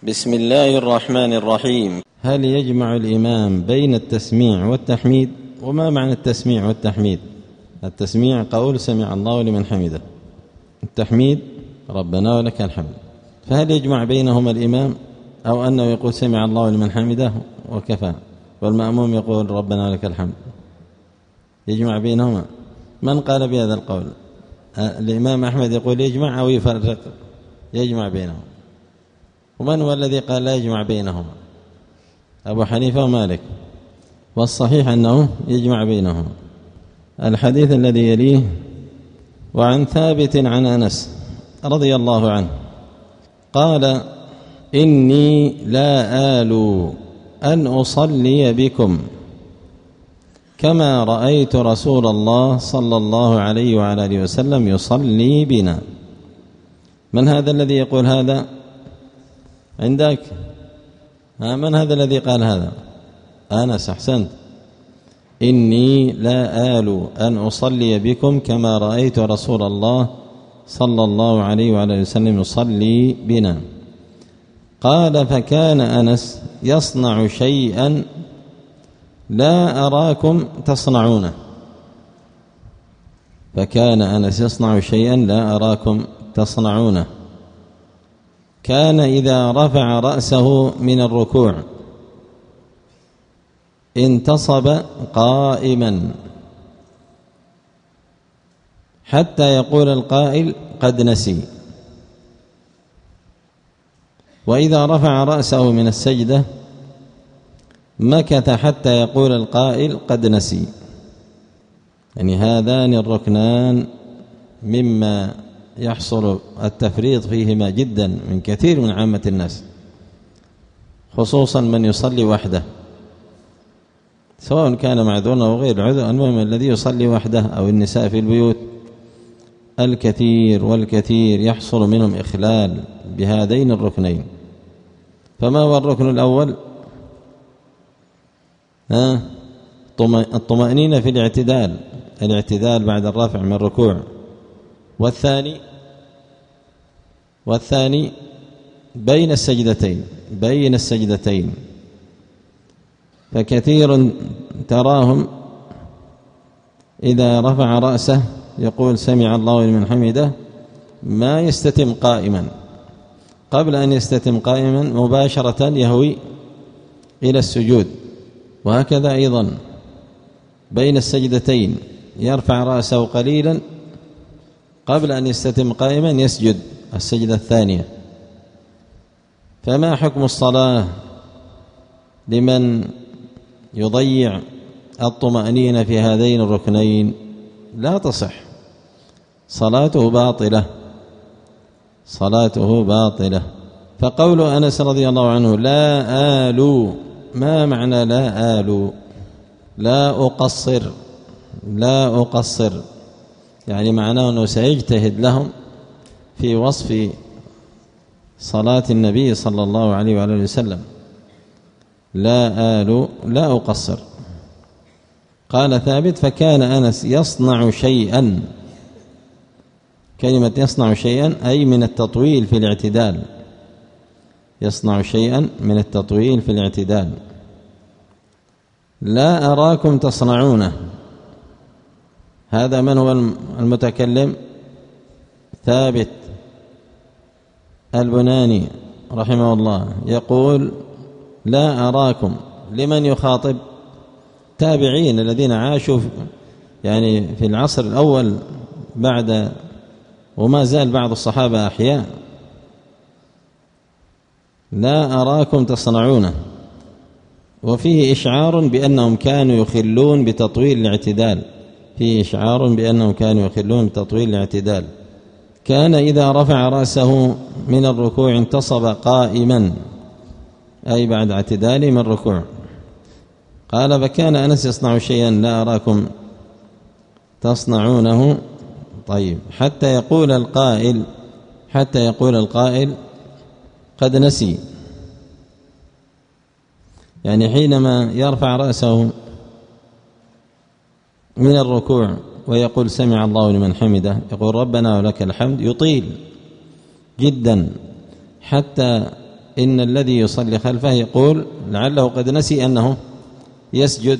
بسم الله الرحمن الرحيم. هل يجمع الإمام بين التسميع والتحميد؟ وما معنى التسميع والتحميد؟ التسميع قول سمع الله لمن حمده، التحميد ربنا ولك الحمد. فهل يجمع بينهما الإمام أو أنه يقول سمع الله لمن حمده وكفى والمأموم يقول ربنا ولك الحمد؟ يجمع بينهما. من قال بهذا القول؟ الإمام أحمد يقول يجمع أو يفرق؟ يجمع بينهما. ومن هو الذي قال لا يجمع بينهما؟ أبو حنيفة ومالك، والصحيح أنه يجمع بينهما. الحديث الذي يليه: وعن ثابت عن أنس رضي الله عنه قال: إني لا آل أن أصلي بكم كما رأيت رسول الله صلى الله عليه وعلى آله وسلم يصلي بنا. من هذا الذي يقول هذا عندك؟ من هذا الذي قال هذا؟ أنس. أحسنت. إني لا آل أن أصلي بكم كما رأيت رسول الله صلى الله عليه وعلى آله وسلم يصلي بنا. قال: فكان أنس يصنع شيئا لا أراكم تصنعونه. فكان أنس يصنع شيئا لا أراكم تصنعونه. كان إذا رفع رأسه من الركوع انتصب قائما حتى يقول القائل قد نسي، وإذا رفع رأسه من السجدة مكث حتى يقول القائل قد نسي. يعني هذان الركنان مما يحصل التفريط فيهما جدا من كثير من عامة الناس، خصوصا من يصلي وحده، سواء كان معذورا أو غير عذر. المهم الذي يصلي وحده أو النساء في البيوت الكثير والكثير يحصل منهم إخلال بهذين الركنين. فما هو الركن الأول؟ الطمأنينة في الاعتدال بعد الرفع من الركوع. والثاني بين السجدتين. فكثير تراهم إذا رفع رأسه يقول سمع الله لمن حمده ما يستتم قائما، قبل أن يستتم قائما مباشرة يهوي إلى السجود. وهكذا أيضا بين السجدتين يرفع رأسه قليلا قبل أن يستتم قائما يسجد السجدة الثانية. فما حكم الصلاة لمن يضيع الطمأنينة في هذين الركنين؟ لا تصح، صلاته باطلة. فقول أنس رضي الله عنه لا آل، ما معنى لا آل؟ لا أقصر، يعني معناه أنه سيجتهد لهم في وصف صلاة النبي صلى الله عليه وآله وسلم. لا آل لا أقصر. قال ثابت: فكان أنس يصنع شيئا. كلمة يصنع شيئا أي من التطويل في الاعتدال، يصنع شيئا من التطويل في الاعتدال. لا أراكم تصنعونه. هذا من هو المتكلم؟ ثابت البناني رحمه الله يقول لا أراكم. لمن يخاطب؟ تابعين الذين عاشوا يعني في العصر الأول بعد، وما زال بعض الصحابة أحياء. لا أراكم تصنعونه. وفيه إشعار بأنهم كانوا يخلون بتطويل الاعتدال، فيه إشعار بأنهم كانوا يخلون بتطويل الاعتدال. كان إذا رفع رأسه من الركوع انتصب قائما، أي بعد اعتداله من الركوع. قال: فكان أنس يصنع شيئا لا أراكم تصنعونه. طيب، حتى يقول القائل قد نسي، يعني حينما يرفع رأسه من الركوع ويقول سمع الله لمن حمده، يقول ربنا ولك الحمد، يطيل جدا حتى إن الذي يصلي خلفه يقول لعله قد نسي أنه يسجد،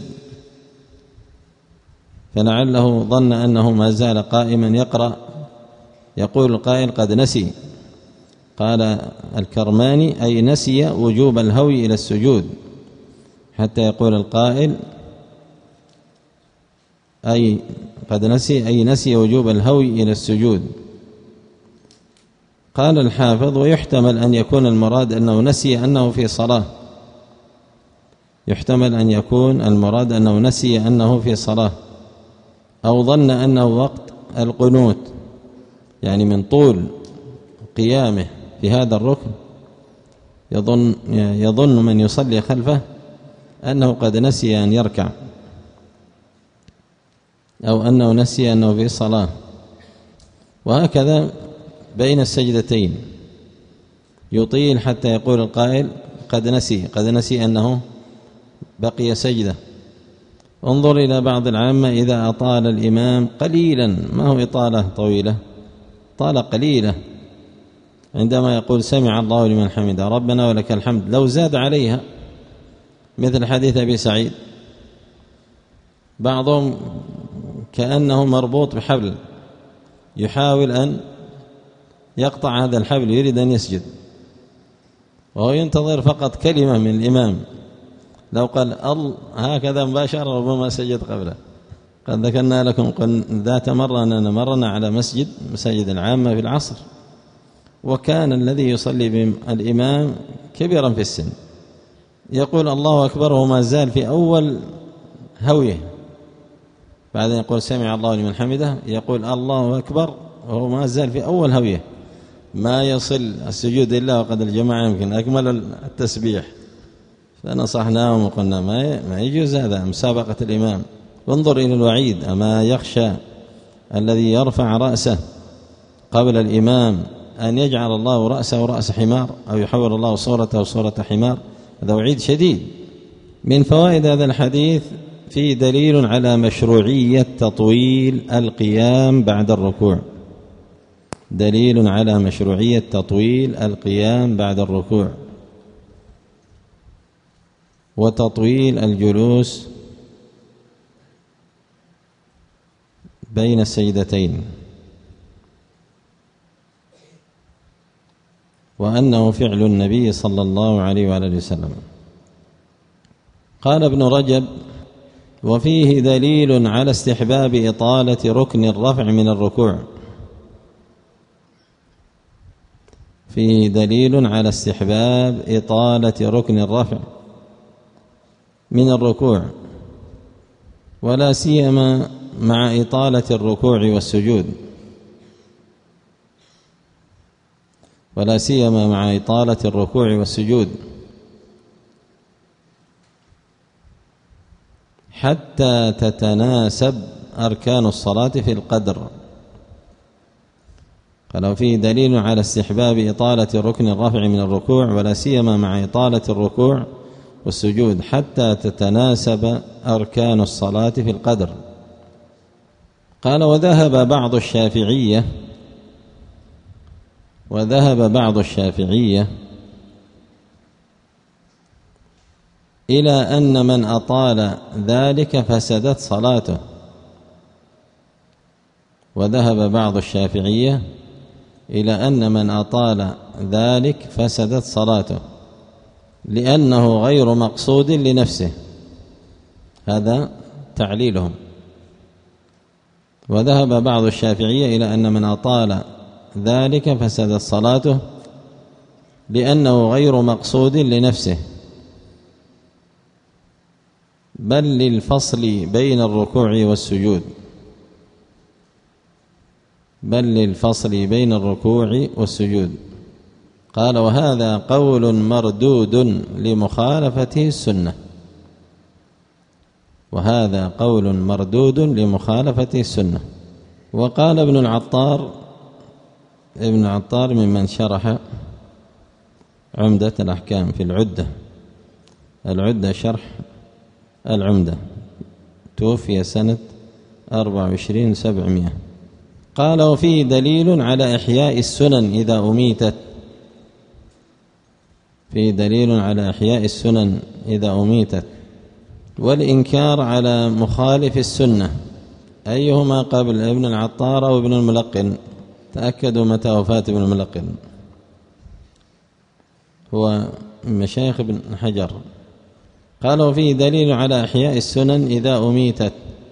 فلعله ظن أنه ما زال قائما يقرأ، يقول القائل قد نسي. قال الكرماني أي نسي وجوب الهوي إلى السجود، حتى يقول القائل أي قد نسي أي نسي وجوب الهوي إلى السجود. قال الحافظ ويحتمل أن يكون المراد أنه نسي أنه في صلاة، يحتمل أن يكون المراد أنه نسي أنه في صلاة، أو ظن أنه وقت القنوت، يعني من طول قيامه في هذا الركن يظن من يصلي خلفه أنه قد نسي أن يركع، أو أنه نسي أنه في صلاة. وهكذا بين السجدتين يطيل حتى يقول القائل قد نسي أنه بقي سجدة. انظر إلى بعض العامة إذا أطال الإمام قليلا، ما هو إطالة طويلة، طالة قليلة، عندما يقول سمع الله لمن حمده ربنا ولك الحمد، لو زاد عليها مثل حديث أبي سعيد، بعضهم كأنه مربوط بحبل يحاول أن يقطع هذا الحبل، يريد أن يسجد وهو ينتظر فقط كلمة من الإمام، لو قال هكذا مباشرة ربما سجد قبله. قد ذكرنا لكم ذات مرة أننا مرنا على مساجد العامة في العصر، وكان الذي يصلي بالإمام كبيرا في السن، يقول الله أكبر وما زال في أول هويه، بعدين يقول سمع الله لمن حمده، يقول الله أكبر وهو ما زال في أول هويه، ما يصل السجود إلا وقد الجماعة يمكن أكمل التسبيح. فنصحناهم وقلنا ما يجوز هذا، مسابقة الإمام. وانظر إلى الوعيد، أما يخشى الذي يرفع رأسه قبل الإمام أن يجعل الله رأسه رأس حمار، أو يحول الله صورته صورة حمار، هذا وعيد شديد. من فوائد هذا الحديث فيه دليل على مشروعية تطويل القيام بعد الركوع، دليل على مشروعية تطويل القيام بعد الركوع، وتطويل الجلوس بين السجدتين، وأنه فعل النبي صلى الله عليه وآله وسلم. قال ابن رجب وفيه دليل على استحباب إطالة ركن الرفع من الركوع، فيه دليل على استحباب إطالة ركن الرفع من الركوع، ولا سيما مع إطالة الركوع والسجود، ولا سيما مع إطالة الركوع والسجود، حتى تتناسب أركان الصلاة في القدر. قالوا فيه دليل على استحباب إطالة ركن الرفع من الركوع، ولا سيما مع إطالة الركوع والسجود، حتى تتناسب أركان الصلاة في القدر. قال وذهب بعض الشافعية إلى أن من أطال ذلك فسدت صلاته، وذهب بعض الشافعية إلى أن من أطال ذلك فسدت صلاته، لأنه غير مقصود لنفسه، هذا تعليلهم. وذهب بعض الشافعية إلى أن من أطال ذلك فسدت صلاته لأنه غير مقصود لنفسه، بل للفصل بين الركوع والسجود. قال وهذا قول مردود لمخالفته السنة. وقال ابن العطار ممن شرح عمدة الأحكام في العدة شرح العمدة، توفي سنة 24,700. قال وفيه دليل على إحياء السنن إذا أميتت، فيه دليل على إحياء السنن إذا أميتت، والإنكار على مخالف السنة. أيهما قبل، ابن العطار أو ابن الملقن؟ تأكدوا متى وفاة ابن الملقن، هو من مشايخ ابن حجر. قال وفيه دليل على إحياء السنن إذا أميتت،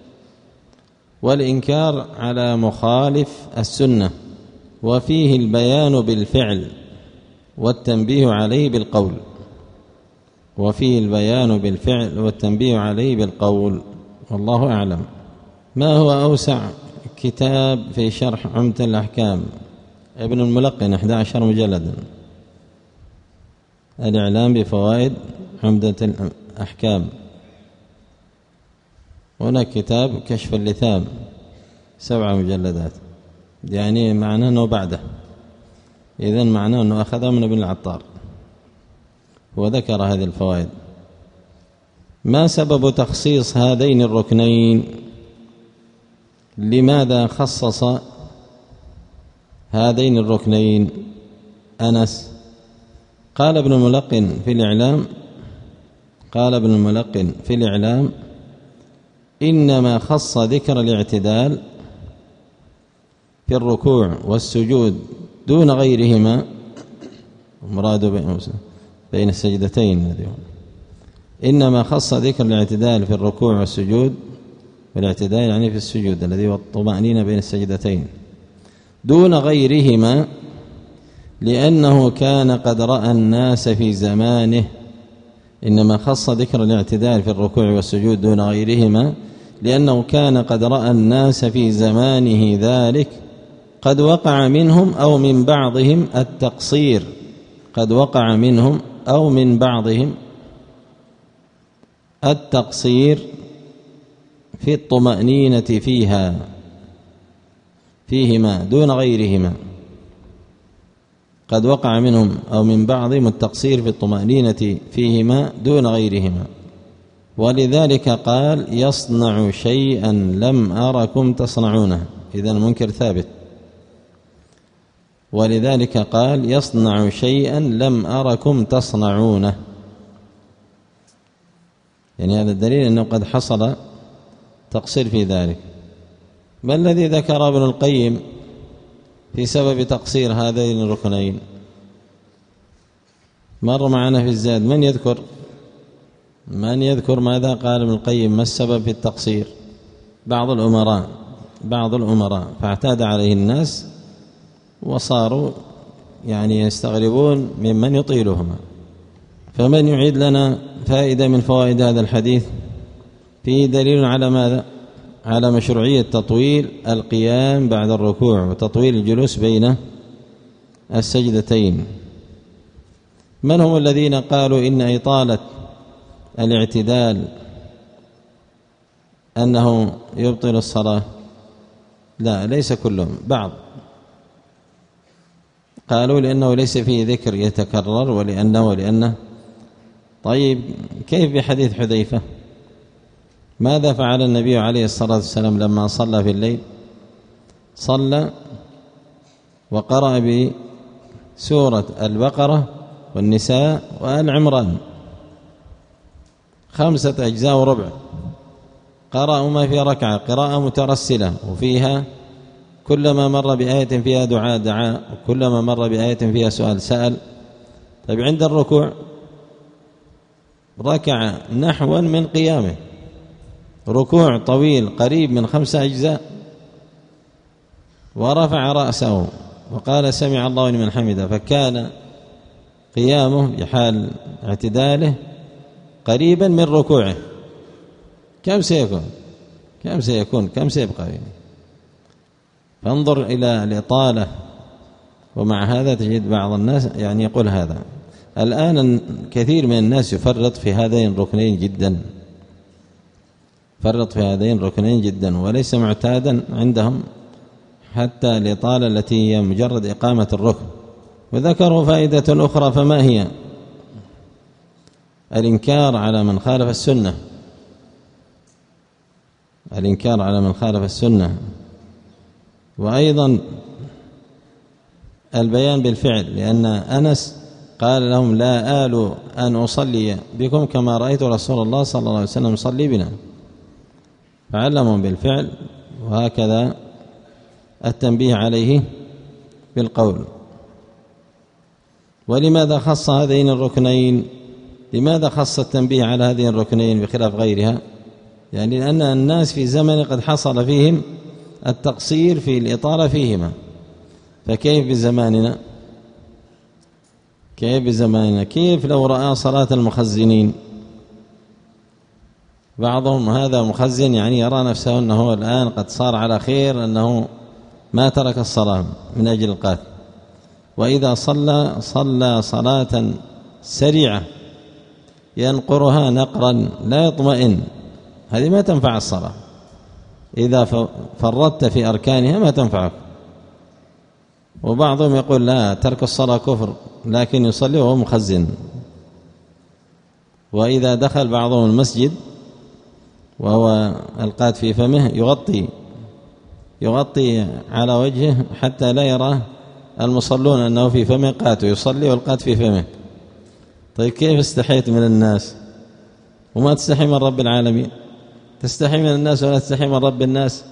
والإنكار على مخالف السنة، وفيه البيان بالفعل والتنبيه عليه بالقول. وفيه البيان بالفعل والتنبيه عليه بالقول، والله أعلم. ما هو أوسع كتاب في شرح عمدة الأحكام؟ ابن الملقن 11 مجلدا. الإعلام بفوائد عمدة الأحكام. هناك كتاب كشف اللثام 7 مجلدات، يعني معناه أنه بعده، إذن معناه أنه أخذه من ابن العطار وذكر هذه الفوائد. ما سبب تخصيص هذين الركنين؟ لماذا خصص هذين الركنين أنس؟ قال ابن الملقن في الإعلام إنما خص ذكر الاعتدال في الركوع والسجود دون غيرهما، مراد بين السجدتين، إنما خص ذكر الاعتدال في الركوع والسجود، والاعتدال يعني في السجود الذي هو الطمأنينة بين السجدتين، دون غيرهما، لأنه كان قد رأى الناس في زمانه. إنما خص ذكر الاعتدال في الركوع والسجود دون غيرهما لأنه كان قد رأى الناس في زمانه ذلك قد وقع منهم أو من بعضهم التقصير، قد وقع منهم أو من بعضهم التقصير في الطمأنينة فيهما دون غيرهما، قد وقع منهم أو من بعضهم التقصير في الطمأنينة فيهما دون غيرهما، ولذلك قال يصنع شيئا لم أركم تصنعونه. إذن المنكر ثابت. ولذلك قال يصنع شيئا لم أركم تصنعونه، يعني هذا الدليل أنه قد حصل تقصير في ذلك. ما الذي ذكر ابن القيم في سبب تقصير هذين الركنين؟ مر معنا في الزاد. من يذكر ماذا قال ابن القيم؟ ما السبب في التقصير؟ بعض الأمراء فاعتاد عليه الناس وصاروا يعني يستغربون ممن يطيلهما. فمن يعيد لنا فائدة من فوائد هذا الحديث؟ فيه دليل على ماذا؟ على مشروعية تطويل القيام بعد الركوع وتطويل الجلوس بين السجدتين. من هم الذين قالوا إن إطالة الاعتدال أنه يبطل الصلاة؟ لا، ليس كلهم، بعض قالوا لأنه ليس فيه ذكر يتكرر ولأنه. طيب كيف بحديث حذيفة؟ ماذا فعل النبي عليه الصلاة والسلام لما صلى في الليل؟ صلى وقرأ بسورة البقرة والنساء وآل عمران 5 أجزاء وربع، قرأ ما في ركعة قراءة مترسلة، وفيها كلما مر بآية فيها دعاء، وكلما مر بآية فيها سؤال سأل. طيب عند الركوع ركع نحوا من قيامه، ركوع طويل قريب من 5 أجزاء، ورفع رأسه وقال سمع الله لمن حمده، فكان قيامه بحال اعتداله قريبا من ركوعه. كم سيكون كم سيبقى؟ فانظر إلى الإطالة. ومع هذا تجد بعض الناس يعني يقول هذا. الآن كثير من الناس يفرط في هذين الركنين جدا، وليس معتادا عندهم حتى الإطالة التي هي مجرد إقامة الركن. وذكروا فائدة أخرى، فما هي؟ الإنكار على من خالف السنة، وأيضا البيان بالفعل، لأن أنس قال لهم لا آل أن أصلي بكم كما رأيت رسول الله صلى الله عليه وسلم يصلي بنا، فعلمهم بالفعل. وهكذا التنبيه عليه بالقول. ولماذا خص هذين الركنين؟ لماذا خص التنبيه على هذين الركنين بخلاف غيرها؟ يعني لأن الناس في زمن قد حصل فيهم التقصير في الإطالة فيهما، فكيف بزماننا؟ كيف لو رأى صلاة المخزنين؟ بعضهم هذا مخزن يعني يرى نفسه أنه الآن قد صار على خير، أنه ما ترك الصلاة من أجل القات، وإذا صلى صلاة سريعة ينقرها نقرا لا يطمئن، هذه ما تنفع الصلاة. إذا فرطت في أركانها ما تنفعك. وبعضهم يقول لا، ترك الصلاة كفر، لكن يصلي وهو مخزن. وإذا دخل بعضهم المسجد وهو القات في فمه يغطي على وجهه حتى لا يرى المصلون أنه في فمه قات، ويصلي والقات في فمه. طيب كيف استحيت من الناس وما تستحي من رب العالمين؟ تستحي من الناس ولا تستحي من رب الناس؟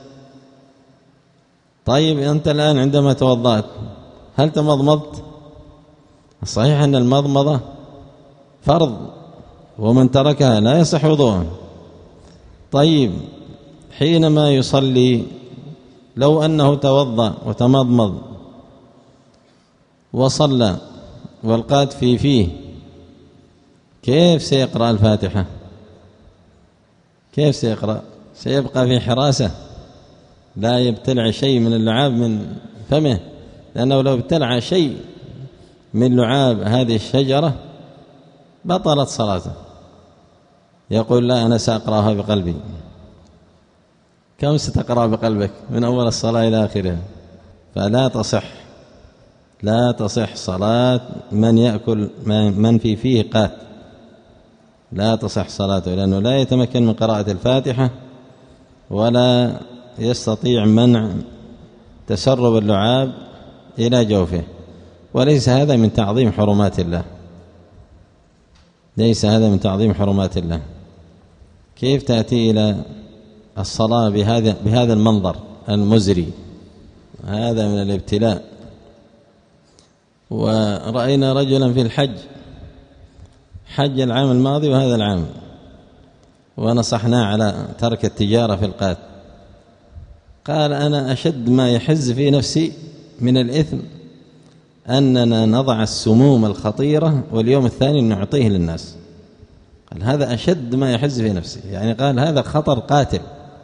طيب أنت الآن عندما توضأت هل تمضمضت؟ صحيح أن المضمضة فرض، ومن تركها لا يصح وضوءه. طيب حينما يصلي لو أنه توضأ وتمضمض وصلى والقات في فيه، كيف سيقرأ الفاتحة؟ كيف سيقرأ؟ سيبقى في حراسة لا يبتلع شيء من اللعاب من فمه، لأنه لو ابتلع شيء من لعاب هذه الشجرة بطلت صلاته. يقول لا، أنا سأقرأها بقلبي. كم ستقرأ بقلبك من أول الصلاة إلى آخرها؟ فلا تصح صلاة من يأكل من في فيه قات، لا تصح صلاته، لأنه لا يتمكن من قراءة الفاتحة ولا يستطيع منع تسرب اللعاب إلى جوفه. وليس هذا من تعظيم حرمات الله، ليس هذا من تعظيم حرمات الله. كيف تأتي إلى الصلاة بهذا المنظر المزري؟ هذا من الابتلاء. ورأينا رجلا في الحج، حج العام الماضي وهذا العام، ونصحناه على ترك التجارة في القات. قال أنا أشد ما يحز في نفسي من الإثم أننا نضع السموم الخطيرة واليوم الثاني نعطيه للناس. قال هذا أشد ما يحز في نفسي، يعني قال هذا خطر قاتل،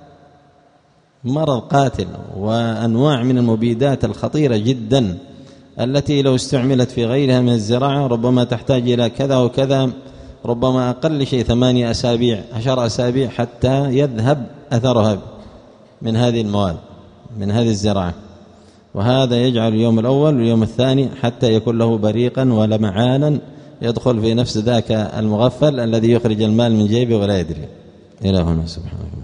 مرض قاتل، وأنواع من المبيدات الخطيرة جدا التي لو استعملت في غيرها من الزراعة ربما تحتاج إلى كذا وكذا، ربما أقل شيء 8 أسابيع 10 أسابيع حتى يذهب أثرها من هذه المواد من هذه الزراعة. وهذا يجعل اليوم الأول واليوم الثاني حتى يكون له بريقا ولمعانا يدخل في نفس ذاك المغفل الذي يخرج المال من جيبه ولا يدري. إلى هنا سبحانه.